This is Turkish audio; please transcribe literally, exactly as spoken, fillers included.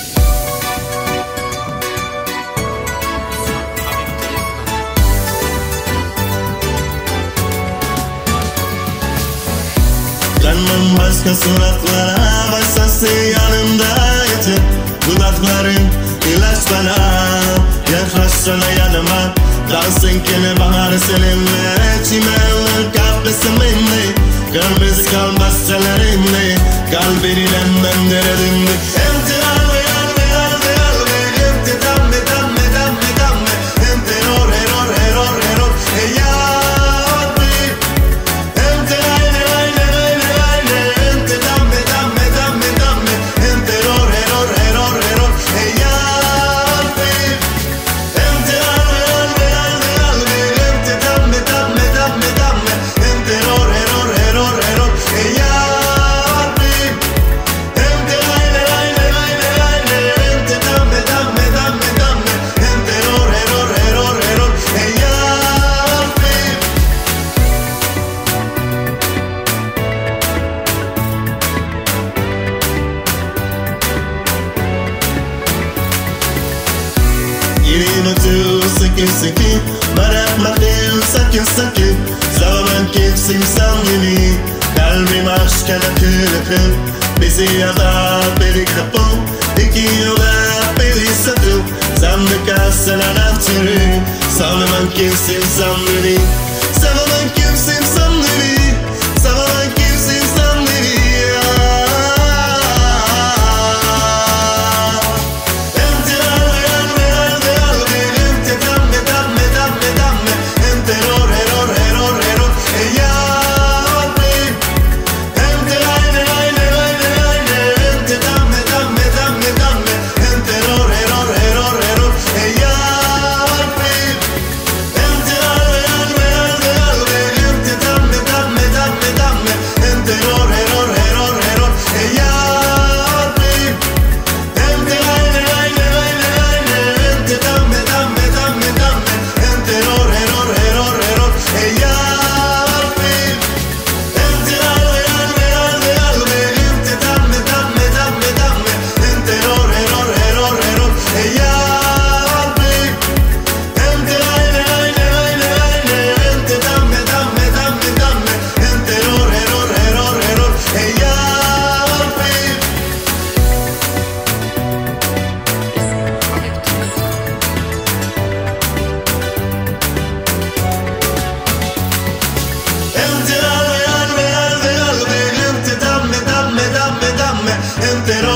Kanmam başka suratlara, başkası yanımda yeter. Dudakların ilaç bana, yaklaşsana yanıma. Dansın kene baharı seninle, çimenler kahvesimle. Kırmızı kalmaz çelerimle, kalbinin emmem deredimle. Enti alve alve alve alve, enti damme damme damme damme. Enti error error error error, hey ya Rabbi. Enti ayne ayne ayne ayne, enti damme damme damme damme. Enti error error error error, hey ya Rabbi. Enti alve alve alve alve, enti damme damme damme damme. Enti error error error error, hey ya Rabbi. Enti ayne ayne ayne ayne, enti damme damme damme damme. Enti error error error error, hey ya Rabbi. Yirmi tu sıkı sıkı, bırakmadın sakın sakın. Zaman kimsin sen gibi, kalbim aşkına kır kır. Bizi yada beni kapı, iki yola beni satıl. Sandık asıl anahtarı, zaman kimsin sen gibi. Zaman kimsin sen gibi, zaman kimsin sen gibi. Enti alve alve alve alve, enti damme damme damme damme. Enti error error error error, hey ya Rabbi. Enti ayne ayne ayne ayne, enti damme damme damme damme. Enti error error error error, hey ya Rabbi. Enti alve alve alve alve, enti damme damme damme damme. Enti error error error error, hey ya Rabbi. Enti ayne ayne ayne ayne, enti damme damme damme damme. Enti error error error error, hey ya Rabbi. Enti alve alve alve alve, enti damme damme damme damme. Enti error error error error, hey ya Rabbi. Enti ayne ayne ayne ayne, enti damme damme damme damme. Enti error error error error, hey ya Rabbi. Enti alve alve alve alve, enti damme damme damme damme. Enti